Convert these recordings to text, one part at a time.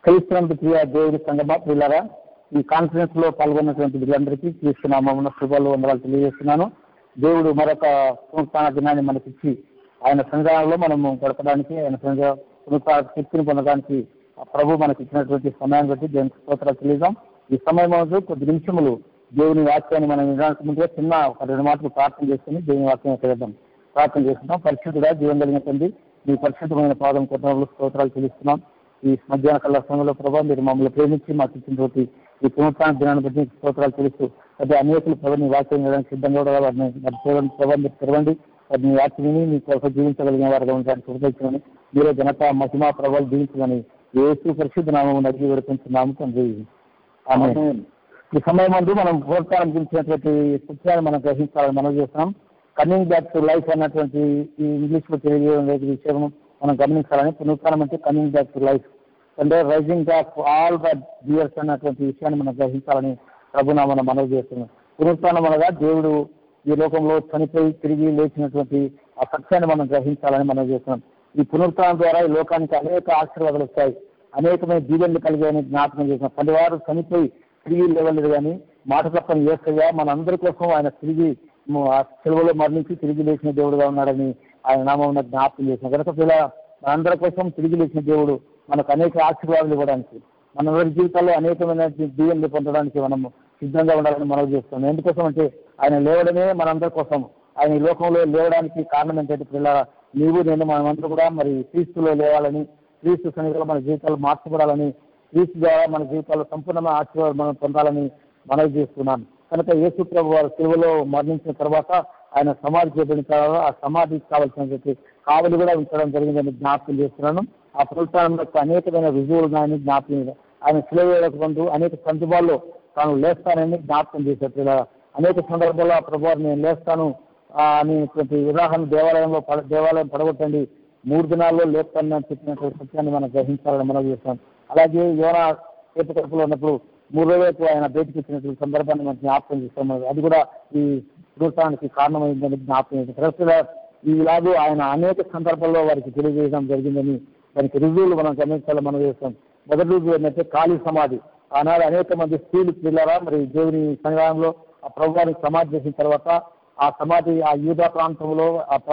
క్రీస్తునందు ప్రియ దేవుడి సంగమా ప్రియులారా, ఈ కాన్ఫరెన్స్ లో పాల్గొన్నటువంటి వీళ్ళందరికీ క్రీస్తు నామమున శుభాలు వందనాలు తెలియజేస్తున్నాను. దేవుడు మరొక పునరుత్థాన దినాన్ని మనకిచ్చి ఆయన సన్నిధానంలో మనము గడపడానికి, ఆయన పునరుత్థాన శక్తిని పొందడానికి ప్రభు మనకి ఇచ్చినటువంటి సమయాన్ని బట్టి దేవునికి స్తోత్రాలు తెలియజేద్దాం. ఈ సమయం కొద్ది నిమిషములు దేవుని వాక్యాన్ని మనం వినడానికి ముందుగా చిన్న ఒక 2 మాటలు ప్రార్థన చేసుకుని దేవుని వాక్యం చేద్దాం. ప్రార్థన చేసుకుంటాం. పరిశుద్ధుడా, జీవం కలిగిన తండ్రి, మీ పరిశుద్ధమైన పాదం కొట్టడంలో స్తోత్రాలు చెల్లిస్తున్నాం. ఈ మధ్యాహ్న కాల సమయంలో ప్రభావ మీరు మమ్మల్ని ప్రేమించి మాకు ఇచ్చినటువంటి ఈ పునరుత్థాన దినాన్ని బట్టి స్తోత్రాలు తెలుస్తూ అదే అనేకులు ప్రభు నీ వాక్యం చేయడానికి సిద్ధంగా కూడా వారిని ప్రభావం మీరు తెరవండి. అది మీ వాక్యని మీ కొరకు జీవించగలిగిన వారిగా ఉండడానికి ఉపయోగించమని, మీరే ఘనత మహిమ ప్రభావాలు జీవించమని యేసు పరిశుద్ధ నామమున అడిగి వేడుకుంటున్నాము తండ్రి. ఆమేన్. ఈ సమయం ముందు మనం పునరుత్థానం గురించినటువంటి సత్యాన్ని మనం గ్రహించాలని మనం చేస్తున్నాం. కమింగ్ బ్యాక్ టు లైఫ్ అన్నటువంటి ఈ ఇంగ్లీష్ లో తెలియజేయడం విషయం మనం గమనించాలని. పునరుత్థానం అంటే కమింగ్ బ్యాక్ టు లైఫ్ అంటే rising back all the dears అన్నటువంటి విషయాన్ని మనం గ్రహించాలని ప్రభునామన మనవి చేస్తున్నాం. పునరుత్థానం అనగా దేవుడు ఈ లోకంలో చనిపోయి తిరిగి లేచినటువంటి ఆ సత్యాన్ని మనం గ్రహించాలని మనం చేస్తున్నాం. ఈ పునరుత్థానం ద్వారా ఈ లోకానికి అనేక ఆశీర్వాదాలు వస్తాయి, అనేకమైన దీవెనలు కలిగాయని జ్ఞాపకం చేస్తున్నాం. పనివారు చనిపోయి తిరిగి లేవలేదు కానీ మాట తప్పని యేసయ్య మన అందరి కోసం ఆయన తిరిగి సెలవులో మరణించి తిరిగి లేచిన దేవుడుగా ఉన్నాడని ఆయన నామం జ్ఞాపకం చేసిన కనుక మనందరి కోసం తిరిగి లేచిన దేవుడు మనకు అనేక ఆశీర్వాదాలు ఇవ్వడానికి, మనందరి జీవితాల్లో అనేకమైన దీవెనలు పొందడానికి మనం సిద్ధంగా ఉండాలని మనవి చేస్తున్నాం. ఎందుకోసం అంటే ఆయన లేవడమే మనందరి కోసం. ఆయన ఈ లోకంలో లేవడానికి కారణం ఏంటంటే పిల్లల నీవు నేను మనమందరూ కూడా మరి క్రీస్తులో లేవాలని, క్రీస్తు సన్నిధిలో మన జీవితాలు మార్చబడాలని, క్రీస్తు ద్వారా మన జీవితాల్లో సంపూర్ణమైన ఆశీర్వాదాలు మనం పొందాలని మనవి చేస్తున్నాను. కనుక యేసు ప్రభు వారు శిలువలో మరణించిన తర్వాత ఆయన సమాధి చేయబడిన తర్వాత ఆ సమాధికి కావాల్సినటువంటి కావలి కూడా ఉంచడం జరిగిందని జ్ఞాపకం చేస్తున్నాను. ఆ పునరుత్థానంలో అనేకమైన రుజువులు ఉన్నాయని జ్ఞాపకం. ఆయన శిలువ వేయడానికి ముందు అనేక సందర్భాల్లో తాను లేస్తానని జ్ఞాపకం చేశారు. అనేక సందర్భాల్లో ఆ ప్రభువారు నేను లేస్తాను అనేటువంటి ఉదాహరణ దేవాలయం పడగొట్టండి 3 దినాల్లో లేస్తానని చెప్పినటువంటి సత్యాన్ని మనం గ్రహించాలని మనం చేస్తాం. అలాగే యోనా చేప కడుపులో ఉన్నప్పుడు 3 రోజులకు ఆయన బయటకు వచ్చినటువంటి సందర్భాన్ని మనం జ్ఞాపకం చేస్తాం. అది కూడా ఈ పునరుత్థానానికి కారణమైందని జ్ఞాపకం చేస్తాం. ఇలాగూ ఆయన అనేక సందర్భాల్లో వారికి తెలియజేయడం జరిగిందని దానికి రుజువులు మనం గమనించాలని మనం చేస్తాం. మొదటి రుజువు ఏంటంటే ఖాళీ సమాధి. ఆనాడు అనేక మంది స్త్రీలు పిల్లరా మరి దేవుని సన్నిధానంలో ఆ ప్రభువారికి సమాధి చేసిన తర్వాత ఆ సమాధి ఆ యూదా ప్రాంతంలో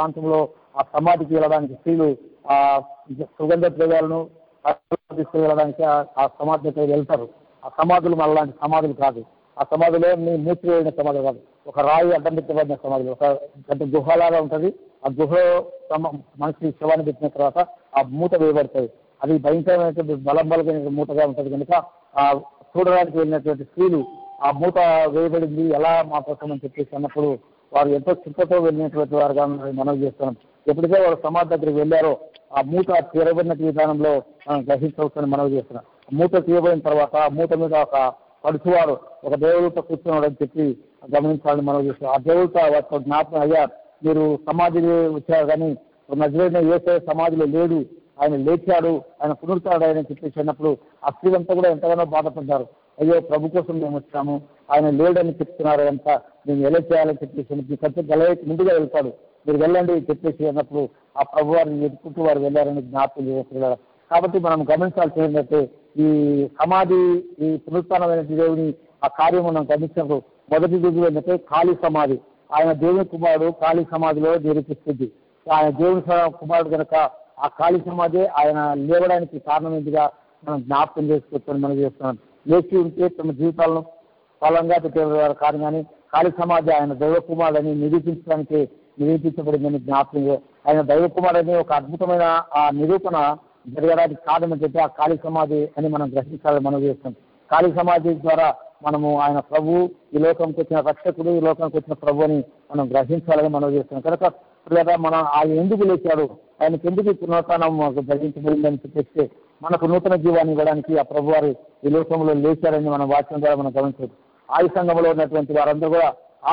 ఆ సమాధికి వెళ్ళడానికి స్త్రీలు ఆ సుగంధ ద్రవ్యాలను తీసుకువెళ్ళడానికి ఆ సమాధి దగ్గర వెళ్తారు. ఆ సమాధులు మనలాంటి సమాధులు కాదు. ఆ సమాధిలో మూర్తివేయన సమాధి కాదు, ఒక రాయి అడ్డం పెట్టబడిన సమాధులు. ఒక పెద్ద గుహలాగా ఉంటుంది. ఆ గుహలో మనిషి శవాన్ని పెట్టిన తర్వాత ఆ మూట వేయబడుతుంది. అది భయంకరమైనటువంటి బలమైన మూటగా ఉంటుంది కనుక ఆ చూడడానికి వెళ్ళినటువంటి స్త్రీలు ఆ మూట వేయబడింది ఎలా మా కోసం అని చెప్పేసి అన్నప్పుడు వారు ఎంతో చింతతో వెళ్ళినటువంటి వారుగా మనం చేస్తున్నాం. ఎప్పుడైతే వారు సమాధి దగ్గరికి వెళ్ళారో ఆ మూట తీరబడిన విధానంలో మనం గ్రహించవచ్చని మనవి చేస్తున్నాం. మూట తీయబడిన తర్వాత ఆ మూట మీద ఒక పడుచువారు ఒక దేవుడితో కూర్చున్నాడు అని చెప్పి గమనించాలని మనం చేస్తున్నాం. ఆ దేవుడితో జ్ఞాపకం అయ్యా మీరు సమాధిలో వచ్చారు కానీ నజరేయుడైన యేసయ్య సమాధిలో లేడు, ఆయన లేచాడు, ఆయన పునరుత్థానుడని చెప్పేసి అన్నప్పుడు ఆ స్త్రీలంతా కూడా ఎంతగానో బాధపడ్డారు. అయ్యో ప్రభు కోసం మేము వచ్చాము, ఆయన లేడని చెప్తున్నారు అంత మేము ఎలా చేయాలని చెప్పేసి మీ ఖర్చు గలవైపు ముందుగా వెళ్తాడు, మీరు వెళ్ళండి చెప్పేసి అన్నప్పుడు ఆ ప్రభు వారిని ఎదుర్కొంటూ వారు వెళ్ళారని జ్ఞాపకం చేస్తున్నారు. కాబట్టి మనం గమనించాల్సి ఏంటంటే ఈ సమాధి ఈ పునరుత్థానమైన దేవుని ఆ కార్యం మనం గమనించినప్పుడు మొదటి రుజువు ఏంటంటే ఖాళీ సమాధి. ఆయన దేవుని కుమారుడు ఖాళీ సమాధిలో నిరూపిస్తుంది. ఆయన దేవుని కుమారుడు కనుక ఆ ఖాళీ సమాధి ఆయన లేవడానికి కారణమైనదిగా మనం జ్ఞాపకం చేసుకోవచ్చని మనం చేస్తున్నాం. లేచి ఉంటే తమ జీవితాలను ఫలంగా పెట్టేవారు కాదు కానీ ఖాళీ సమాధి ఆయన దైవ కుమారుడని నిరూపించబడిందని జ్ఞాపకం. ఆయన దైవ కుమారుడని ఒక అద్భుతమైన ఆ నిరూపణ జరగడానికి కారణం ఏంటంటే ఆ ఖాళీ సమాధి అని మనం గ్రహించాలని మనం చేస్తాం. ఖాళీ సమాధి ద్వారా మనము ఆయన ప్రభు ఈ లోకంకి వచ్చిన రక్షకుడు, ఈ లోకానికి వచ్చిన ప్రభు అని మనం గ్రహించాలని మనం చేస్తున్నాం. కనుక లేదా మనం ఆయన ఎందుకు లేచాడు, ఆయనకి ఎందుకు పునరుత్థానం జరిగించబడిందని చెప్పేస్తే మనకు నూతన జీవాన్ని ఇవ్వడానికి ఆ ప్రభు వారు ఈ లోకంలో లేచారని మనం వాక్యం ద్వారా మనం గమనించవచ్చు. ఆయు సంఘంలో ఉన్నటువంటి వారందరూ కూడా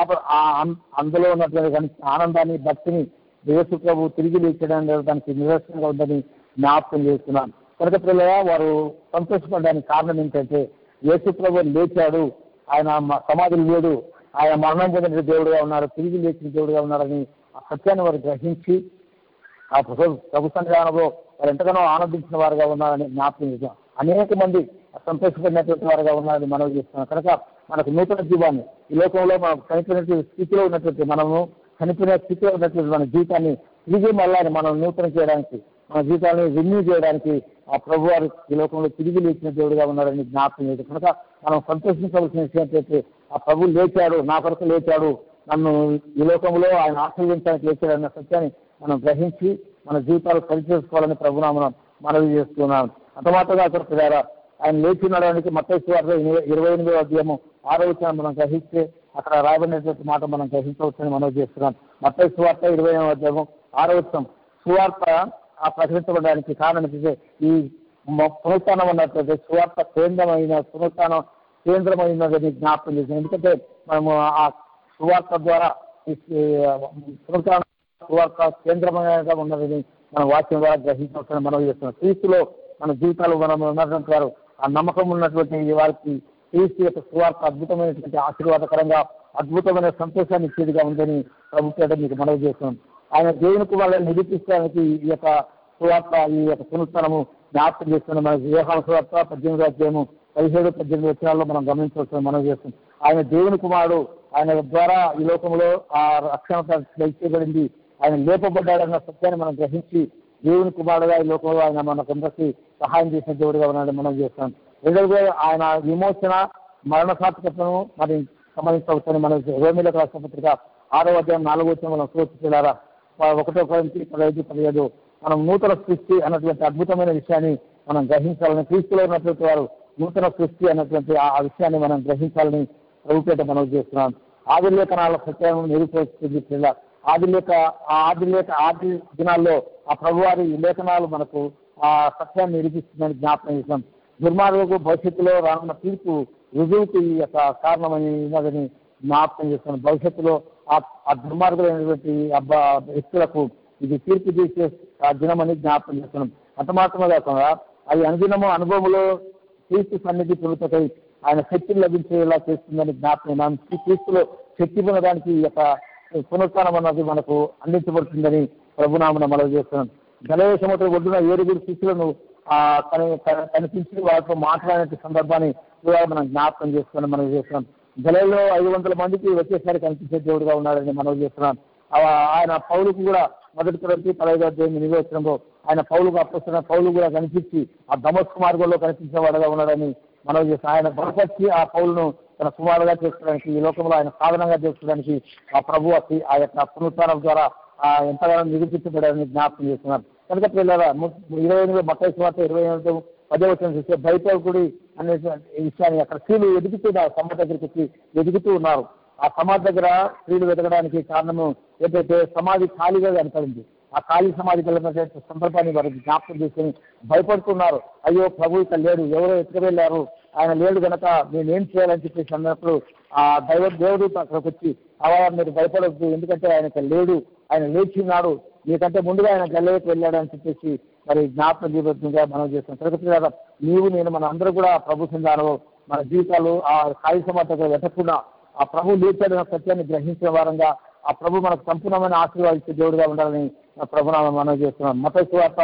అందులో ఉన్నటువంటి ఆనందాన్ని భక్తిని యేసు ప్రభు తిరిగి లేచడానికి దానికి నిదర్శనంగా ఉందని జ్ఞాపకం చేస్తున్నాను. కనుక పిల్లగా వారు సంతోషపడడానికి కారణం ఏంటంటే యేసు ప్రభు లేచాడు, ఆయన సమాధులు లేడు, ఆయన మరణం పొందిన దేవుడుగా ఉన్నారు, తిరిగి లేచిన దేవుడుగా ఉన్నారని ఆ సత్యాన్ని వారు గ్రహించి ఆ ప్రభు సన్నిధానంలో వారు ఎంతగానో ఆనందించిన వారుగా ఉన్నారని జ్ఞాపకం చేశాం. అనేక మంది సంతోషపడినటువంటి వారుగా ఉన్నారని మనం చేస్తున్నాం. కనుక మనకు నూతన జీవాన్ని ఈ లోకంలో మనం చనిపోయిన స్థితిలో ఉన్నటువంటి మనము చనిపోయిన స్థితిలో ఉన్నటువంటి మన జీవితాన్ని తిరిగి మళ్ళీ మనం నూతన చేయడానికి మన జీవితాన్ని రిన్యూ చేయడానికి ఆ ప్రభు వారు ఈ లోకంలో తిరిగి లేచిన దేవుడిగా ఉన్నారని జ్ఞాపకం చేయడం. కనుక మనం సంతోషించవలసిన విషయం ఏంటంటే ఆ ప్రభు లేచాడు, నా కొరకు లేచాడు, నన్ను ఈ లోకంలో ఆయన ఆశీర్వదించడానికి లేచాడు అన్న సత్యాన్ని మనం గ్రహించి మన జీవితాలు సరిచేసుకోవాలని ప్రభునామం మనవి చేస్తున్నాం. అంతమాత్రమే అక్కడ ద్వారా ఆయన లేచినడానికి మత్తయి సువార్త 28వ అధ్యాయము 6వ వచనం మనం గ్రహిస్తే అక్కడ రాయబడినటువంటి మాట మనం గ్రహించవచ్చని మనం చేస్తున్నాం. మత్తయి సువార్త 20వ అధ్యాయము 6వ వచనం సువార్త ప్రకటించబడడానికి కారణం ఏంటంటే ఈ పునరుత్థానం అన్నట్లయితే సువార్త పునరుత్థానం కేంద్రమైనదని జ్ఞాపకం చేసింది. ఎందుకంటే మనము ఆ సువార్త ద్వారా పునరుత్థానం సువార్త కేంద్రమైనగా ఉన్నదని మన వాక్యం ద్వారా గ్రహించవచ్చని మనం చేస్తున్నాం. క్రీస్తులో మన జీవితాలు మనం ఉన్నటువంటి వారు ఆ నమ్మకం ఉన్నటువంటి వారికి క్రీస్తు యొక్క సువార్త అద్భుతమైనటువంటి ఆశీర్వాదకరంగా అద్భుతమైన సంతోషాన్ని ఇచ్చేదిగా ఉందని ప్రభుత్వం మీకు మనవి చేస్తున్నాం. ఆయన దేవుని కుమారులను నిరూపించడానికి ఈ యొక్క సువార్త ఈ యొక్క పునరుత్థానము జ్ఞాపకం చేస్తున్నాం. మన యోహాను సువార్త 18వ అధ్యాయము 17-18 వచనాల్లో మనం గమనించవచ్చని మనం చేస్తున్నాం. ఆయన దేవుని కుమారుడు, ఆయన ద్వారా ఈ లోకంలో ఆ రక్షణ ఇచ్చేయబడింది, ఆయన లేపబడ్డాడన్న సత్యాన్ని మనం గ్రహించి దేవుని కుమారుడుగా ఈ లోకంలో ఆయన మనకందరికీ సహాయం చేసిన దేవుడిగా ఉన్నాడని మనం చేస్తున్నాం. రెండవది ఆయన విమోచన మరణసాత్మకతను మరి సంబంధించవచ్చని మనం రోమిలకు రాసిన పత్రిక 6వ అధ్యాయం 4వ వచనం మనం చూస్తున్నారా 1 కొరింథీ 15-17 మనం నూతన సృష్టి అన్నటువంటి అద్భుతమైన విషయాన్ని మనం గ్రహించాలని, క్రీస్తులో ఉన్నటువంటి వారు నూతన సృష్టి అన్నటువంటి ఆ విషయాన్ని మనం గ్రహించాలని ప్రభుపేట మనం చేస్తున్నాం. ఆది లేఖనాల సత్యాన్ని నిరూపిస్తుంది. ఆది దినాల్లో ఆ ప్రభువారి లేఖనాలు మనకు ఆ సత్యాన్ని నిరూపిస్తుందని జ్ఞాపకం చేస్తాం. దుర్మార్గకు భవిష్యత్తులో రానున్న తీర్పు రుజువుకి ఈ యొక్క కారణమైనదని జ్ఞాపకం చేస్తున్నాం. భవిష్యత్తులో ఆ దుర్మార్గులైనటువంటి వ్యక్తులకు ఇది తీర్పు చేసే దినమని జ్ఞాపకం చేస్తున్నాం. అంత మాత్రమే కాకుండా అది అనుదినము అనుభవంలో క్రీస్తు సన్నిధి పొందుటకై ఆయన శక్తిని లభించేలా చేస్తుందని జ్ఞాపకం. క్రీస్తులో శక్తి పొందడానికి ఈ యొక్క పునరుత్థానం అన్నది మనకు అందించబడుతుందని ప్రభునామన మనం చేస్తున్నాం. గలయ సముద్రం ఒడ్డున 7 శిష్యులను కనిపించి వారితో మాట్లాడే సందర్భాన్ని మనం జ్ఞాపకం చేసుకుని మనం చేస్తున్నాం. గలయలో 500 మందికి ఒకేసారి కనిపించే దేవుడిగా ఉన్నాడని మనం చేస్తున్నాం. ఆయన పౌలుకు కూడా 1 కొరింథీ 15వ అధ్యాయం 8వ వచనంలో ఆయన పౌలుకు అప్పస్తున్న పౌలు కూడా కనిపించి ఆ దమస్కు మార్గంలో కనిపించిన వాడుగా ఉన్నాడని మనం చేస్తున్నాం. ఆయన బలపరిచి ఆ పౌలును తన కుమారుగా చేసుకోవడానికి ఈ లోకంలో ఆయన సాధనంగా చేసుకోవడానికి ఆ ప్రభు ఆ యొక్క పునరుత్థానం ద్వారా ఎంతగానో నిరూపించబడాలని జ్ఞాపకం చేస్తున్నారు. కనుక పిల్లల 28 మత్తయి సువార్త 28వ వచనం చూస్తే భయపడకుడి అనే విషయాన్ని అక్కడ స్త్రీలు ఎదుగుతూ సమాజ దగ్గరికి వచ్చి ఎదుగుతూ ఉన్నారు. ఆ సమాధి దగ్గర స్త్రీలు వెతకడానికి కారణము ఏంటంటే సమాధి ఖాళీగా కనపడింది. ఆ ఖాళీ సమాధి కలిగినటువంటి సందర్భాన్ని వారికి జ్ఞాపకం చేసుకుని భయపడుతున్నారు. అయ్యో ప్రభు ఇక్కడ లేడు, ఎవరో ఎత్తుకెళ్ళారు, ఆయన లేడు కనుక నేనేం చేయాలని చెప్పేసి అన్నప్పుడు ఆ దేవుడు అక్కడికి వచ్చి అలా మీరు భయపడద్దు, ఎందుకంటే ఆయన ఇక్కడ లేడు, ఆయన లేచిన్నాడు, మీకంటే ముందుగా ఆయన గల్లయ్యకు వెళ్ళాడు అని చెప్పేసి మరి జ్ఞాపకం చేయబడుతుందిగా మనం చేస్తాం. తిరుపతి నీవు నేను మన అందరూ కూడా ప్రభు సంధానంలో మన జీవితాలు ఆ ఖాళీ సమాధి దగ్గర వెతకుండా ఆ ప్రభు లేచాడన్న సత్యాన్ని గ్రహించిన వారంగా ఆ ప్రభు మనకు సంపూర్ణమైన ఆశీర్వాదించే దేవుడిగా ఉండాలని ప్రభునామం మనం చేస్తున్నాం. మత్తయి సువార్త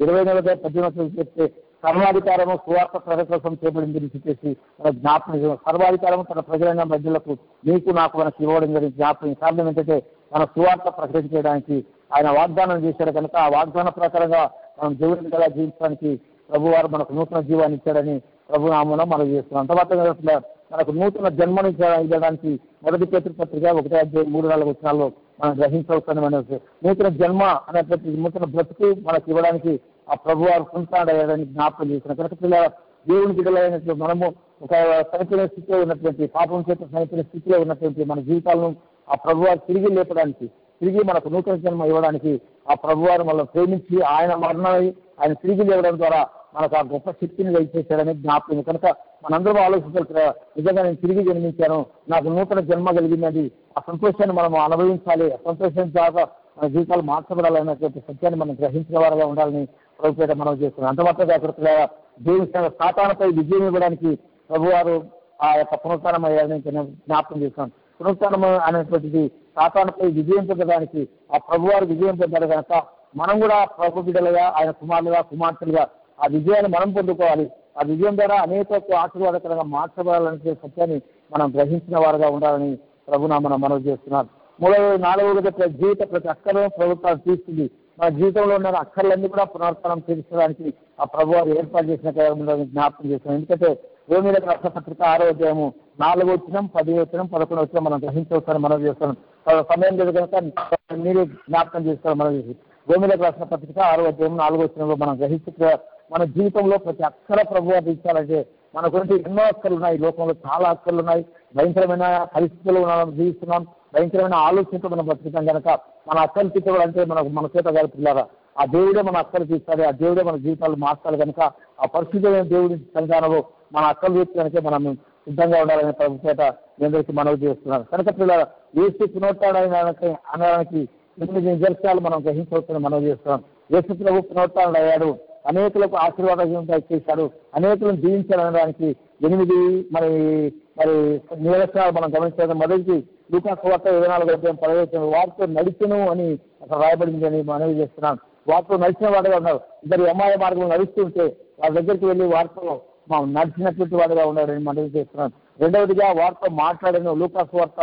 20వ చెప్తే సర్వాధికారము సువార్త ప్రజల కోసం చేయబడిందని చెప్పేసి మన జ్ఞాపకం చేయాలి. సర్వాధికారము తన ప్రజలైన ప్రజలకు నీకు నాకు మనకు ఇవ్వడం జరిగింది జ్ఞాపకం. కారణం ఏంటంటే మన సువార్త ప్రకటించడానికి ఆయన వాగ్దానం చేశాడు కనుక ఆ వాగ్దాన ప్రకారంగా మనం దేవుడిని గల జీవించడానికి ప్రభువారు మనకు నూతన జీవాన్ని ఇచ్చాడని ప్రభునామం మనం చేస్తున్నాం. తర్వాత మనకు నూతన జన్మను ఇవ్వడానికి 1 పేతురు పత్రిక 1వ అధ్యాయం 3-4 వచనాల్లో మనం గ్రహించవచ్చని మనం నూతన జన్మ అనేటువంటి నూతన బ్రతుకు మనకు ఇవ్వడానికి ఆ ప్రభువారు పునరుత్థానమయ్యాడని జ్ఞాపకం చేస్తున్నారు. కనుక పిల్లల దేవుని బిడ్డలైనటువంటి మనము ఒక చనిపోయిన స్థితిలో ఉన్నటువంటి పాపం చేత చనిపోయిన స్థితిలో ఉన్నటువంటి మన జీవితాలను ఆ ప్రభువారు తిరిగి లేపడానికి తిరిగి మనకు నూతన జన్మ ఇవ్వడానికి ఆ ప్రభువారు మనల్ని ప్రేమించి ఆయన మరణమై ఆయన తిరిగి లేవడం ద్వారా మనకు ఆ గొప్ప శక్తిని దయచేశాడని జ్ఞాపకం. కనుక మనందరూ ఆలోచించాలి, నిజంగా నేను తిరిగి జన్మించాను, నాకు నూతన జన్మ కలిగింది, ఆ సంతోషాన్ని మనం అనుభవించాలి, ఆ సంతోషం ద్వారా మన జీవితాలు మార్చబడాలనేటువంటి సత్యాన్ని మనం గ్రహించిన వారుగా ఉండాలని ప్రభుపేట మనం చేస్తున్నాం. అంతమాత్రం అక్కడ దేవుని సాతానుపై విజయం ఇవ్వడానికి ప్రభువారు ఆ యొక్క పునరుత్థానం అయ్యాలని జ్ఞాపకం చేస్తున్నాం. పునరుత్థానం అనేటువంటిది సాతానుపై విజయం పొందడానికి ఆ ప్రభువారు విజయం పొందారు కనుక మనం కూడా ప్రభు బిడ్డలుగా ఆయన కుమారులుగా కుమార్తెలుగా ఆ విజయాన్ని మనం పొందుకోవాలి. ఆ విజయం ద్వారా అనేక ఆశీర్వాదకరంగా మార్చబడాలనే సత్యాన్ని మనం గ్రహించిన వారుగా ఉండాలని ప్రభునామన మనవి చేస్తున్నారు. నాలుగవది జీవిత ప్రతి అక్కర్లను ప్రభుత్వం తీస్తుంది. మన జీవితంలో ఉన్న అక్కర్లన్నీ కూడా పునరుత్థానం తీర్చడానికి ఆ ప్రభు వారు ఏర్పాటు చేసిన జ్ఞాపకం చేస్తున్నాం. ఎందుకంటే రోమీయులకు రాసిన పత్రిక 6వ అధ్యాయము 4వ వచనం 10వ వచనం 11వ వచనం మనం గ్రహించవచ్చని మనం చేస్తున్నాం. సమయం లేదు కనుక మీరే జ్ఞాపకం చేసుకోవాలి. మనం రోమీయులకు రాసిన పత్రిక 6వ అధ్యాయం 4వ వచనంలో మనం గ్రహించే మన జీవితంలో ప్రతి అక్కర ప్రభు వారు ఇచ్చారంటే మన గురించి ఎన్నో అక్కర్లు ఉన్నాయి. లోకంలో చాలా అక్కర్లు ఉన్నాయి. భయంకరమైన పరిస్థితుల్లో మనం జీవిస్తున్నాం. భయంకరమైన ఆలోచనతో మనం బ్రతుకుతాం కనుక మన అక్కలు తీర్చవాలంటే మన చేత గారు పిల్లారా ఆ దేవుడే మన అక్కలు తీర్చాలి. ఆ దేవుడే మన జీవితాలు మార్చాలి కనుక ఆ పరిస్థితులైన దేవుడి సంతానంలో మన అక్కలు తీర్చడానికే మనం సిద్ధంగా ఉండాలనే ప్రభు చేత మీ అందరికీ మనవి చేస్తున్నాను. కనుక పిల్లలు ఏసు పునరుత్థానం అనడానికి 8 నిదర్శనాలు మనం గ్రహించవచ్చని మనవి చేస్తున్నాం. యేసు ప్రభు పునరుత్థానం అయ్యాడు, అనేకులకు ఆశీర్వాదం చేశాడు, అనేకులను దీవించాలనడానికి 8 మరి నిదర్శనాలు మనం గమనించడం. మొదటిది లూకా సువార్త 24:15 వారితో నడిచెను అని అక్కడ రాయబడింది అని మనవి చేస్తున్నాను. వారితో నడిచిన వాడుగా ఉన్నారు. ఇద్దరు అమ్మాయి మార్గంలో నడుస్తుంటే వారి దగ్గరికి వెళ్ళి వారితో నడిచినటువంటి వాడుగా ఉన్నాడని మనవి చేస్తున్నాను. రెండవదిగా వారితో మాట్లాడిన లూకా సువార్త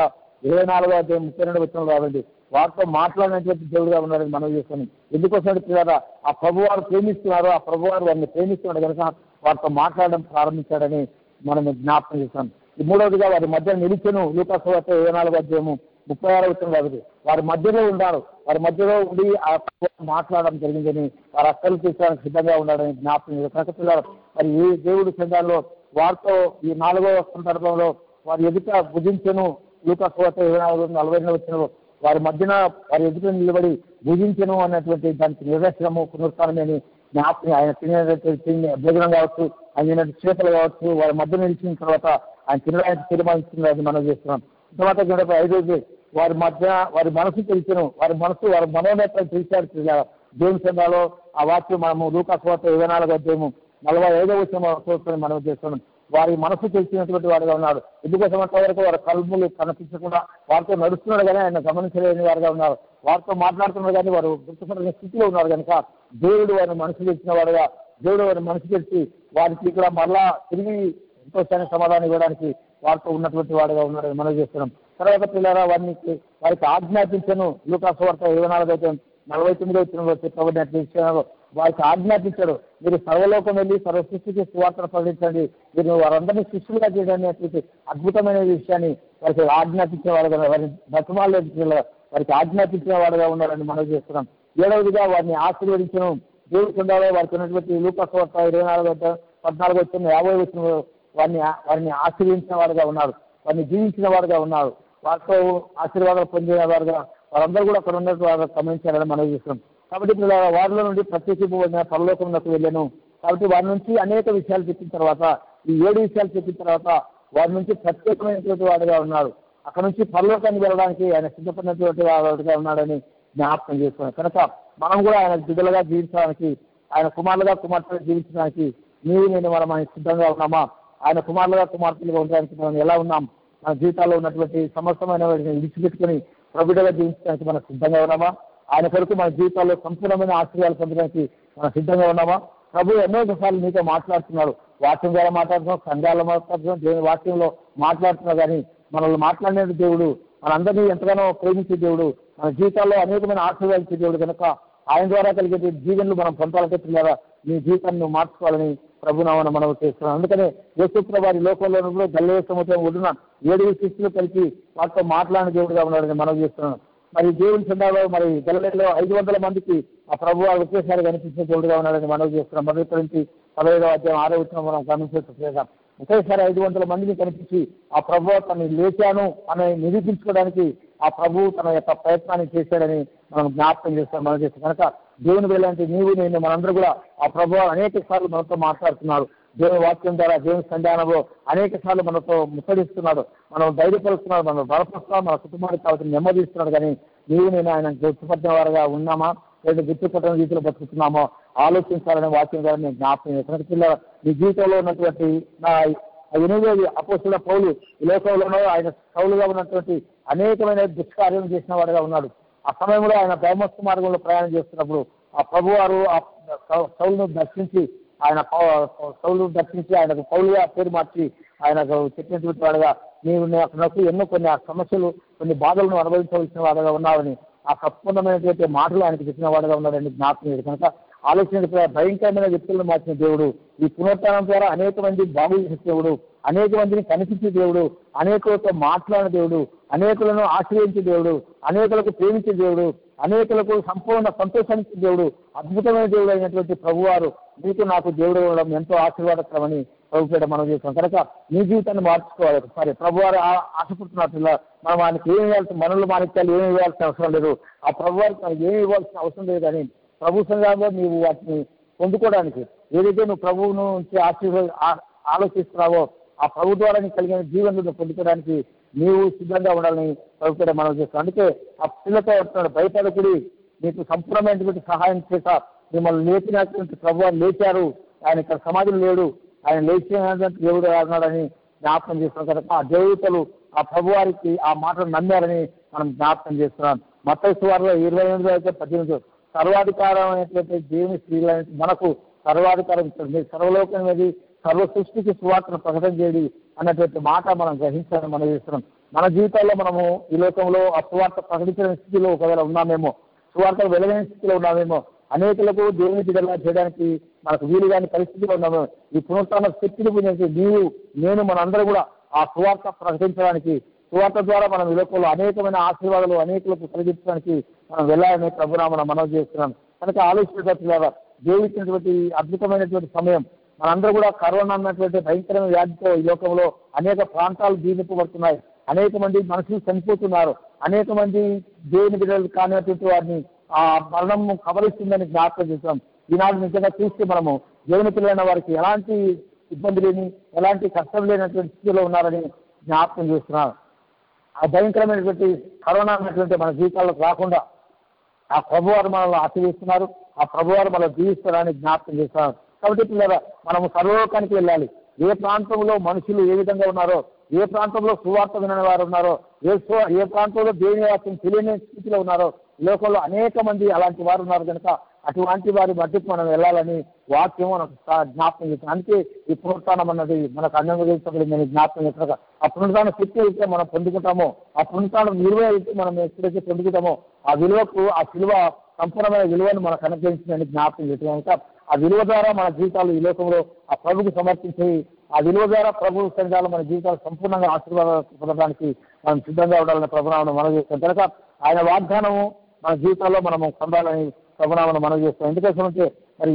24:32 వచనంలో రాబడింది. వారితో మాట్లాడినటువంటి దేవుడుగా ఉన్నాడని మనవి చేస్తున్నాను. ఎందుకోసం పిల్లరా ఆ ప్రభు వారు ప్రేమిస్తున్నారు, ఆ ప్రభు వారు వారిని ప్రేమిస్తున్నాడు కనుక వారితో మాట్లాడడం ప్రారంభించాడని మనం జ్ఞాపకం చేస్తాం. మూడవదిగా వారి మధ్య నిలిచెను లూకా సువార్త 24:36 వచనం రాబడింది. వారి మధ్యలో ఉన్నారు, వారి మధ్యలో ఉండి ఆ మాట్లాడడం జరిగిందని వారు అక్కలు తీర్చడానికి సిద్ధంగా ఉన్నాడని జ్ఞాపకం. కనుక పిల్లలు మరి ఈ దేవుడి సంఘాల్లో వారితో ఈ 4వ సందర్భంలో వారి ఎదుట భుజించెను లూకా సువార్త 24:40 వచనంలో వారి మధ్యన వారి ఎదుట నిలబడి భుజించెను అన్నటువంటి దానికి నిదర్శనము పునరుత్థానమే అని జ్ఞాపకం. ఆయన తినే భోజనం కావచ్చు, ఆయన చేపలు కావచ్చు, వారి మధ్య నిలిచిన తర్వాత ఆయన తినడానికి తీర్మానిస్తున్నది మనం చేస్తున్నాం. తర్వాత 5వది వారి మధ్య వారి మనసు తెలిసను, వారి మనోనేత్రం తెలిసారు. దేవుని సంఘాలో ఆ వాక్యం మనము లూకా సువార్త 24:45 వచనం మనం చేస్తున్నాం. వారి మనసు తెలిసినటువంటి వాడుగా ఉన్నాడు. ఎందుకోసం వరకు వారి కలుపులు కనిపించకుండా వారితో నడుస్తున్నాడు కానీ ఆయన గమనించలేని వారుగా ఉన్నారు. వారితో మాట్లాడుతున్నారు కానీ వారు గుర్తుపడిన స్థితిలో ఉన్నారు కనుక దేవుడు వారిని మనసు తెలిసిన వాడుగా, దేవుడు వారిని మనసు తెలిసి వారికి ఇక్కడ మరలా తిరిగి సంతోషాన్ని సమాధానం ఇవ్వడానికి వారితో ఉన్నటువంటి వాడుగా ఉన్నాడని మనం చేస్తున్నాం. తర్వాత పిల్లరా వారికి ఆజ్ఞాపించను లూకా సువార్త 24:49 వచనంలో చెప్పబడినట్లు వారికి ఆజ్ఞాపించాడు, మీరు సర్వలోకం వెళ్ళి సర్వ సృష్టికి సువార్తను ప్రకటించండి, మీరు వారందరినీ శిష్యులుగా చేయడానికి అటువంటి అద్భుతమైన విషయాన్ని వారికి ఆజ్ఞాపించిన వాడుగా, వారిని బతుమాలేదు వారికి ఆజ్ఞాపించిన వాడుగా ఉన్నారని మనం చేస్తున్నాం. 7వదిగా వారిని ఆశీర్వదించను. దేవుడి సంఘాలో వారికి ఉన్నటువంటి లూకా సువార్త 24:14 వచనం 50 వచనంలో వారిని ఆశీర్వదించిన వాడుగా ఉన్నారు, వారిని జీవించిన వాడుగా ఉన్నారు, వారితో ఆశీర్వాదాలు పొందిన వారుగా వారందరూ కూడా అక్కడ ఉన్నట్టు వారు గమనించాలని మనం చేస్తున్నాం. కాబట్టి వారిలో నుండి ప్రత్యేకింపబడిన పరలోకంలోకి వెళ్ళాను. కాబట్టి వారి నుంచి అనేక విషయాలు చెప్పిన తర్వాత ఈ 7 విషయాలు చెప్పిన తర్వాత వారి నుంచి ప్రత్యేకమైనటువంటి వాడుగా ఉన్నాడు. అక్కడ నుంచి పరలోకానికి వెళ్ళడానికి ఆయన సిద్ధపడినటువంటి వాడుగా ఉన్నాడని జ్ఞాపకం చేస్తున్నాడు. కనుక మనం కూడా ఆయన బిడ్డలుగా జీవించడానికి, ఆయన కుమారులుగా కుమార్తెలుగా జీవించడానికి నేను మనం ఆయన సిద్ధంగా ఉన్నామా? ఆయన కుమారులుగా కుమార్తెలుగా ఉండడానికి మనం ఎలా ఉన్నాం? మన జీవితాల్లో ఉన్నటువంటి సమస్తమైన వాటిని విడిచిపెట్టుకుని ప్రభుత్వంగా జీవించడానికి మనం సిద్ధంగా ఉన్నామా? ఆయన కొరకు మన జీవితాల్లో సంపూర్ణమైన ఆశీర్వాదాలు పొందడానికి మనం సిద్ధంగా ఉన్నామా? ప్రభు ఎన్నో సార్లు మీతో మాట్లాడుతున్నాడు, వాక్యం ద్వారా మాట్లాడుతున్నాం, సంఘాల్లో మాట్లాడుతున్నాం, దేవుని వాక్యంలో మాట్లాడుతున్నా కానీ మనల్ని మాట్లాడిన దేవుడు, మనందరినీ ఎంతగానో ప్రేమించే దేవుడు, మన జీవితాల్లో అనేకమైన ఆశీర్వాదాలు ఇచ్చే దేవుడు కనుక ఆయన ద్వారా కలిగే జీవనలు మనం పొందాలంటే పిల్లరా మీ జీవితాన్ని మార్చుకోవాలని ప్రభునామన మనం చేస్తున్నాం. అందుకనే యేసుప్రభు వారి లోకంలో గలిలయ సముద్రం ఒడ్డున 7 శిష్యులు కలిసి వాటితో మాట్లాడిన దేవుడుగా ఉన్నాడని మనం చేస్తున్నాం. మరి దేవుని సంఘాల్లో మరి గలిలయలో 500 మందికి ఆ ప్రభు వారు ఒకేసారి కనిపించిన దేవుడుగా ఉన్నాడని మనం చేస్తున్నాం. మొదటి నుంచి 15వ అధ్యాయం 6వ వచనం మనం గమనించేట్టు ఒకేసారి 500 మందిని కనిపించి ఆ ప్రభు తను లేచాను అని నిరూపించుకోవడానికి ఆ ప్రభు తన యొక్క ప్రయత్నాన్ని చేశాడని మనం జ్ఞాపకం చేస్తాం. మనం చేస్తాం కనుక దేవుని వెళ్ళంటే నీవు నేను మనందరూ కూడా ఆ ప్రభు అనేక సార్లు మనతో మాట్లాడుతున్నారు. దేవుని వాక్యం ద్వారా దేవుని సంధానంలో అనేక సార్లు మనతో ముచ్చడిస్తున్నాడు, మనం ధైర్యపరుస్తున్నాడు, మనం బలపరుస్తున్నాడు, మన కుటుంబానికి కావాల్సిన నెమ్మదిస్తున్నాడు. కానీ నీవు నేను ఆయన గుర్తుపట్టిన వారుగా ఉన్నామా లేదా గుర్తుపట్టిన రీతిలో బతుకుతున్నామో ఆలోచించాలనే వాక్యం ద్వారా నేను జ్ఞాపకం చేస్తాను. పిల్లలు మీ జీవితంలో ఉన్నటువంటి నా 8వ అపోస్తలుడైన పౌలు ఈ లోకంలోనూ ఆయన సౌలుగా ఉన్నటువంటి అనేకమైన దుష్కార్యం చేసిన వాడుగా ఉన్నాడు. ఆ సమయంలో ఆయన దైమస్సు మార్గంలో ప్రయాణం చేస్తున్నప్పుడు ఆ ప్రభువారు ఆ సౌలును దర్శించి ఆయన సౌలు దర్శించి ఆయనకు పౌలుగా పేరు మార్చి ఆయనకు చెప్పినటువంటి వాడుగా నీవు నాకు ఎన్నో కొన్ని సమస్యలు కొన్ని బాధలను అనుభవించవలసిన వాడుగా ఉన్నావని ఆ సంపూర్ణమైనటువంటి మాటలు ఆయనకు చెప్పిన వాడుగా ఉన్నాడని జ్ఞాపకం. కనుక ఆలోచన భయంకరమైన వ్యక్తులను మార్చిన దేవుడు, ఈ పునరుత్థానం ద్వారా అనేక మంది బాగు చేసే దేవుడు, అనేక మందిని కనిపించే దేవుడు, అనేకులతో మాట్లాడిన దేవుడు, అనేకులను ఆశ్రయించే దేవుడు, అనేకులకు ప్రేమించే దేవుడు, అనేకులకు సంపూర్ణ సంతోషానికి దేవుడు, అద్భుతమైన దేవుడు అయినటువంటి ప్రభువారు మీకు నాకు దేవుడు ఉండడం ఎంతో ఆశీర్వాదకరమని ప్రభుపేట మనం చేస్తాం. కనుక నీ జీవితాన్ని మార్చుకోవాలి. సరే ప్రభువారు ఆశపడుతున్నట్టు మనం ఆయనకి ఏమి ఇవ్వాల్సిన మనలు మాణిక్యాలు ఏమి ఇవ్వాల్సిన అవసరం లేదు. ఆ ప్రభువారికి మనకి ఏమి ఇవ్వాల్సిన అవసరం లేదు. కానీ ప్రభు సంఘంలో నీవు వాటిని పొందుకోవడానికి ఏదైతే నువ్వు ప్రభువు నుంచి ఆలోచిస్తున్నావో ఆ ప్రభు ద్వారా నీకు కలిగిన జీవనను పొందుకోవడానికి నీవు సిద్ధంగా ఉండాలని ప్రభుత్వం మనం చేస్తాం. అందుకే ఆ పిల్లతో భయపడకుడి, నీకు సంపూర్ణమైనటువంటి సహాయం చేత మిమ్మల్ని లేపినటువంటి ప్రభు లేచారు, ఆయన ఇక్కడ సమాధులు లేడు, ఆయన లేచినటువంటి దేవుడు అన్నాడని జ్ఞాపకం చేస్తున్నాం. కనుక ఆ దేవతలు ఆ ప్రభువారికి ఆ మాటలు నమ్మారని మనం జ్ఞాపకం చేస్తున్నాం. మత్తయి సువార్తలో 28-18 సర్వాధికారం అనేటువంటి దేవుని స్త్రీలు మనకు సర్వాధికారం ఇచ్చాడు. మీరు సర్వలోకం మీద సర్వ సృష్టికి సువార్తను ప్రకటన చేయండి అన్నటువంటి మాట మనం గ్రహించాలని మనం చేస్తున్నాం. మన జీవితాల్లో మనము ఈ లోకంలో ఆ సువార్త ప్రకటించిన స్థితిలో ఒకవేళ ఉన్నామేమో, సువార్తలు వెలగని స్థితిలో ఉన్నామేమో, అనేకులకు దేవుని బిడ్డలా చేయడానికి మనకు వీలు కాని పరిస్థితిలో ఉన్నామేమో. ఈ పునరుత్థాన శక్తిని పొందిన నీవు నేను మనందరూ కూడా ఆ సువార్త ప్రకటించడానికి, సువార్త ద్వారా మనం ఈ లోకంలో అనేకమైన ఆశీర్వాదాలు అనేకులకు కలిగించడానికి మనం వెళ్ళాలని ప్రభునామం మనం చేస్తున్నాం. కనుక ఆలోచించగల దేవుడిచ్చినటువంటి అద్భుతమైనటువంటి సమయం మనందరూ కూడా కరోనా అన్నటువంటి భయంకరమైన వ్యాధితో ఈ లోకంలో అనేక ప్రాంతాలు దీనింపబడుతున్నాయి. అనేక మంది మనుషులు చనిపోతున్నారు. అనేక మంది దేవుని బిడ్డలు కానిటువంటి వారిని ఆ మరణం కబలిస్తుందని జ్ఞాపకం చేస్తాం. ఈనాడు నిజంగా చూస్తే మనము దేవుని పిల్లలైన వారికి ఎలాంటి ఇబ్బంది లేని ఎలాంటి కష్టం లేనటువంటి స్థితిలో ఉన్నారని జ్ఞాపకం చేస్తున్నారు. ఆ భయంకరమైనటువంటి కరోనా అన్నటువంటి మన జీవితాల్లోకి రాకుండా ఆ ప్రభువారు మనల్ని ఆశీర్వదిస్తున్నారు, ఆ ప్రభువారు మనల్ని జీవిస్తారని జ్ఞాపకం చేస్తున్నారు. కాబట్టి పిల్లల మనము సర్వలోకానికి వెళ్ళాలి. ఏ ప్రాంతంలో మనుషులు ఏ విధంగా ఉన్నారో, ఏ ప్రాంతంలో సువార్త వినని వారు ఉన్నారో, ఏ ప్రాంతంలో దేవుని వాక్యం తెలియని స్థితిలో ఉన్నారో, ఈ లోకంలో అనేక మంది అలాంటి వారు ఉన్నారు. కనుక అటువంటి వారి మధ్యకు మనం వెళ్ళాలని వాక్యం మనకు జ్ఞాపకం చేస్తాం. అందుకే ఈ పునరుత్థానం అన్నది మనకు అన్నం జ్ఞాపకం చేస్తున్నారు. ఆ పునరుత్థానం శక్తి అయితే మనం పొందుకుంటామో, ఆ పునరుత్థానం విలువ అయితే మనం ఎప్పుడైతే పొందుకుంటామో ఆ విలువకు ఆ విలువ సంపూర్ణమైన విలువను మనకు అనుగ్రహించిందని జ్ఞాపకం చేస్తున్నాం. కనుక ఆ విలువ ద్వారా మన జీవితాలు ఈ లోకంలో ఆ ప్రభుకు సమర్పించి ఆ విలువ ద్వారా ప్రభు సంఘాలు మన జీవితాలు సంపూర్ణంగా ఆశీర్వాదాలు పొందడానికి మనం సిద్ధంగా ఉండాలని ప్రభునామం మనం చేస్తాం. కనుక ఆయన వాగ్దానము మన జీవితాల్లో మనము పొందాలని ప్రభునామం మనం చేస్తాం. ఎందుకంటే మరి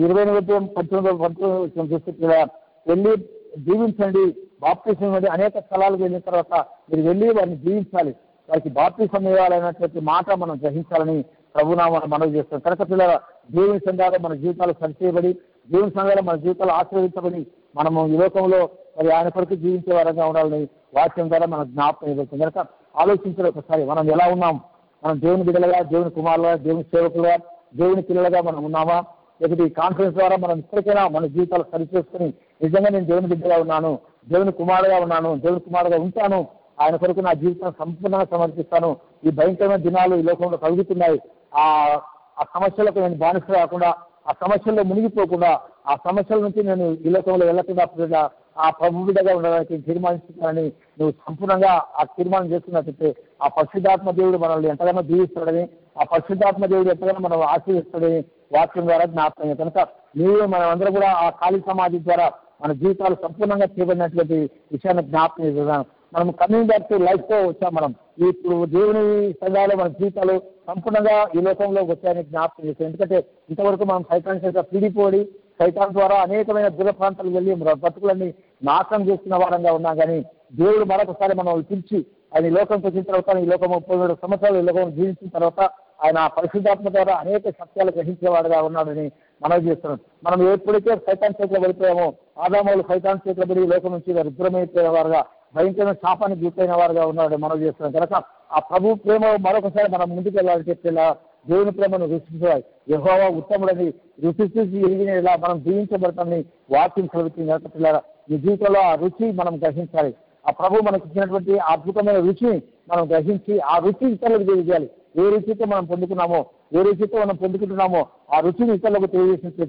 28-19 చూస్తే వెళ్ళి జీవించండి, బాప్తిసం ఇవ్వండి. అనేక స్థలాలకు వెళ్ళిన తర్వాత మీరు వెళ్ళి వారిని జీవించాలి, వారికి బాప్తిసం ఇవ్వాలనేటువంటి మాట మనం గ్రహించాలని ప్రభునామాన్ని మనవి చేస్తాం. కనుక పిల్లల దేవుని సంఘాలు మన జీవితాలు సరిచేయబడి, దేవుని సంఘాలు మన జీవితాలు ఆశీర్వదించబడి మనము ఈ లోకంలో మరి ఆయన కొరకు జీవించే వారంగా ఉండాలని వాక్యం ద్వారా మనకు జ్ఞాపకం ఇవ్వబడుతుంది. కనుక ఆలోచించాలి ఒకసారి మనం ఎలా ఉన్నాం. మనం దేవుని బిడ్డలుగా, దేవుని కుమారులుగా, దేవుని సేవకులుగా, దేవుని పిల్లలుగా మనం ఉన్నామా? లేకపోతే ఈ కాన్ఫరెన్స్ ద్వారా మనం ఇప్పటికైనా మన జీవితాలు సరిచేసుకుని నిజంగా నేను దేవుని బిడ్డగా ఉన్నాను, దేవుని కుమారుగా ఉన్నాను, దేవుని కుమారుగా ఉంటాను, ఆయన కొరకు నా జీవితాన్ని సంపూర్ణంగా సమర్పిస్తాను. ఈ భయంకరమైన దినాలు ఈ లోకంలో కలుగుతున్నాయి. ఆ సమస్యలకు నేను బానిస కాకుండా, ఆ సమస్యల్లో మునిగిపోకుండా, ఆ సమస్యల నుంచి నేను ఈ లోకంలో వెళ్ళకుండా ఆ ప్రభు బిడ్డగా ఉండడానికి తీర్మానిస్తున్నానని నువ్వు సంపూర్ణంగా ఆ తీర్మానం చేస్తున్నట్లయితే ఆ పరిశుద్ధాత్మ దేవుడు మనల్ని ఎంతగానో దీవిస్తాడని, ఆ పరిశుద్ధాత్మ దేవుడు ఎంతగానో మనం ఆశీర్వదిస్తాడని వాక్యం ద్వారా జ్ఞాపకం. కనుక నీవు మనమందరం కూడా ఆ ఖాళీ సమాధి ద్వారా మన జీవితాలు సంపూర్ణంగా చేయబడినటువంటి విషయాన్ని జ్ఞాపకం చేస్తున్నాను. మనం కమింగ్ బ్యాక్ టు లైఫ్ తో వచ్చాం. మనం ఇప్పుడు దేవుని సంఘాలు మన జీవితాలు సంపూర్ణంగా ఈ లోకంలో వచ్చాయని జ్ఞాపకం చేస్తాం. ఎందుకంటే ఇంతవరకు మనం సైతాన్ చేత పీడిపోయి సైతాన్ ద్వారా అనేకమైన దూర ప్రాంతాలకు వెళ్ళి బతుకులన్నీ నాశనం చేస్తున్న వారంగా ఉన్నాం. కానీ దేవుడు మరొకసారి మనం పిలిచి ఆయన ఈ లోకంకి వచ్చిన తర్వాత ఈ లోకం 37 సంవత్సరాలు ఈ లోకం జీవించిన తర్వాత ఆయన పరిశుద్ధాత్మ ద్వారా అనేక సత్యాలు గ్రహించేవాడుగా ఉన్నాడని మనం చేస్తున్నాం. మనం ఎప్పుడైతే సైతాన్ చేతిలో పడిపోయామో, ఆదాములు సైతాన్ చేతిలో పడి ఈ లోకం నుంచి వారు దూరమైపోయేవారుగా, భయంకరమైన శాపానికి గుర్తైన వారుగా ఉన్నాడని మనం చేస్తున్నాం. కనుక ఆ ప్రభు ప్రేమ మరొకసారి మనం ముందుకు వెళ్ళాలని చెప్పేలా దేవుని ప్రేమను రుచించాలి. యెహోవా ఉత్తముడని రుచి ఎరిగిన మనం జీవించబడతామని వాక్యం చదువుతుంది. కనుక పిల్లల ఈ జీవితంలో ఆ రుచి మనం గ్రహించాలి. ఆ ప్రభు మనకి ఇచ్చినటువంటి అద్భుతమైన రుచిని మనం గ్రహించి ఆ రుచి ఇతరులకు తెలియజేయాలి. ఏ రుచితో మనం పొందుకున్నామో, ఏ రుచితో మనం పొందుకుంటున్నామో ఆ రుచిని ఇతరులకు తెలియజేసినట్లయితే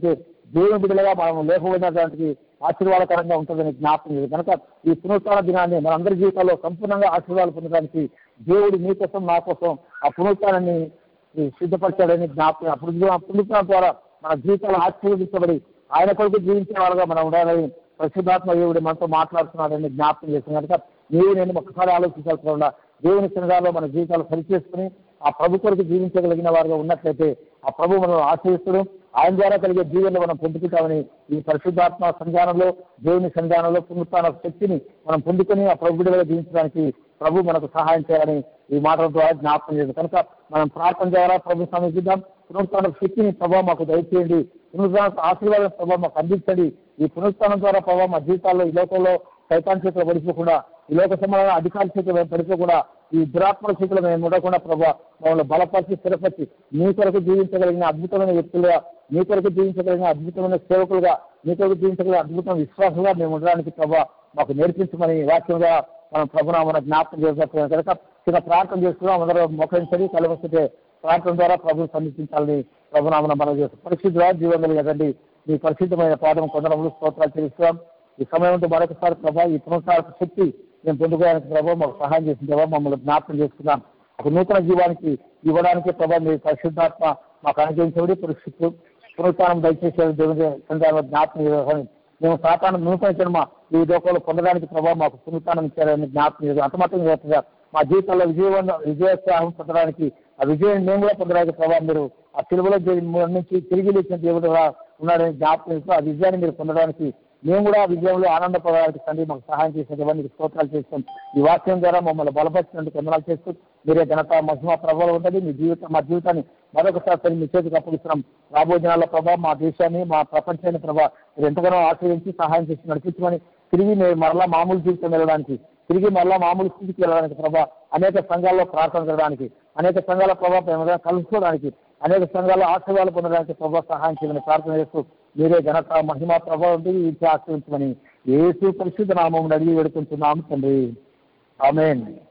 దేవుని బిడ్డలుగా మనం లేకపోయినటువంటి ఆశీర్వాదకరంగా ఉంటుందని జ్ఞాపకం చేయాలి. కనుక ఈ పునరుత్థాన దినాన్ని మనందరి జీవితాల్లో సంపూర్ణంగా ఆశీర్వాదాలు పొందడానికి దేవుడు మీ కోసం నా కోసం ఆ పునరుత్థానాన్ని సిద్ధపరిచాడని జ్ఞాపకం. ఆ పునరుత్థానం ద్వారా మన జీవితాలు ఆశీర్వదించబడి ఆయన కొరకు జీవించే వాళ్ళగా మనం ఉండాలని పరిశుద్ధాత్మ దేవుడు మనతో మాట్లాడుతున్నాడని జ్ఞాపకం చేస్తుంది. కనుక నీవు నేను ఒక్కసారి ఆలోచించాల్సిన దేవుని సన్నిధానంలో మన జీవితాలు సరిచేసుకుని ఆ ప్రభు కొరకు జీవించగలిగిన వారుగా ఉన్నట్లయితే ఆ ప్రభు మనం ఆశ్రయిస్తూ ఆయన ద్వారా కలిగే జీవనంలో మనం పొందుకుంటామని ఈ పరిశుద్ధాత్మ సంధానంలో దేవుని సంధానంలో పునరుత్థాన శక్తిని మనం పొందుకొని ఆ ప్రభు బిడ్డలుగా జీవించడానికి ప్రభు మనకు సహాయం చేయాలని ఈ మాటల ద్వారా జ్ఞాపకం చేయాలి. కనుక మనం ప్రార్థన ద్వారా ప్రభు సమీపిద్దాం. పునరుత్థాన శక్తిని ప్రభావం మాకు దయచేయండి. పునరుత్థాన ఆశీర్వాద ప్రభావం మాకు అందించండి. ఈ పునరుత్థానం ద్వారా ప్రభావం మా జీవితాల్లో ఈ లోకంలో సైతాన్ చేతిలో పడిపోకుండా, ఈ లోక సమాధాన అధికారి చేతిలో పడిపోకుండా, ఈ దురాత్మల చేతిలో మేము ఉండకుండా ప్రభావ మమ్మల్ని బలపరిచి స్థిరపరిచి మీ కొరకు జీవించగలిగిన అద్భుతమైన వ్యక్తులుగా, మీ కొరకు జీవించగలిగిన అద్భుతమైన సేవకులుగా, మీ కొరకు జీవించగలిగిన అద్భుతమైన విశ్వాసంగా మేము ఉండడానికి ప్రభావ మాకు నేర్పించమని వాక్యంగా మనం ప్రభునామన జ్ఞాపకం చేసుకోవాలి. కనుక చిన్న ప్రార్థన చేసుకున్నాం. అందరూ మోకరించండి. కలవస్తే ప్రార్థన ద్వారా ప్రభుని సమీపించాలని ప్రభునామన మనం చేస్తాం. పరిశుద్ధ జీవనం కదండి మీ పరిశుద్ధమైన పాదం కొందరములు స్తోత్రాలు తెలుస్తున్నాం. ఈ సమయంలో మరొకసారి ప్రభావ ఈ పునరుత్థాన శక్తి మేము పొందుకోవడానికి ప్రభావ మాకు సహాయం చేసిన ప్రభావ మమ్మల్ని జ్ఞాపకం చేసుకున్నాం. ఒక నూతన జీవానికి ఇవ్వడానికి ప్రభావ మీ పరిశుద్ధాత్మ మాకు అనుగ్రహించబడి పునరుత్థానం దయచేసే దేవుని సందర్భంలో జ్ఞాపకం చేయాలని మేము సాతాను నూతన జన్మ ఈ లోకంలో పొందడానికి ప్రభావ మాకు పునరుత్థానం ఇచ్చారని జ్ఞాపకం చేయాలి. అంతమాత్రం చేస్తున్నారు మా జీవితంలో విజయోత్సాహం పొందడానికి ఆ విజయం మేము కూడా పొందడానికి ప్రభావ మీరు ఆ సిలువలో నుంచి తిరిగి లేచిన దేవుడు ఉన్నాడని జ్ఞాపకం చేస్తూ ఆ విజయాన్ని మీరు పొందడానికి మేము కూడా ఆ విజయంలో ఆనందపడడానికి తండ్రి మాకు సహాయం చేసేటువంటి మీకు స్తోత్రాలు చేస్తాం. ఈ వాక్యం ద్వారా మమ్మల్ని బలపరిచినందుకు వందనాలు చేస్తూ మీరే ఘనత మహిమ ప్రభావం ఉంటుంది. మా జీవితాన్ని మరొకసారి మీ చేతికి అప్పగిస్తున్నాం. రాబోయే దినాల్లో ప్రభావ మా దేశాన్ని మా ప్రపంచాన్ని ప్రభావ మీరు ఎంతగానో ఆశ్రయించి సహాయం చేసి నడిపించమని తిరిగి మీరు మరలా మామూలు జీవితం వెళ్ళడానికి, తిరిగి మరలా మామూలు స్థితికి వెళ్ళడానికి ప్రభావ అనేక సంఘాల్లో ప్రార్థన చేయడానికి, అనేక సంఘాల ప్రభావం కలుసుకోవడానికి, అనేక సంఘాల్లో ఆశీర్వాదాలు పొందడానికి ప్రభావ సహాయం చేయమని ప్రార్థన చేస్తూ మీరే ఘనత మహిమ ప్రభావం ఇచ్చి ఆశ్రయించమని యేసు పరిశుద్ధ నామమున అడిగి వేడుకుంటున్నాము తండ్రి. ఆమేన్.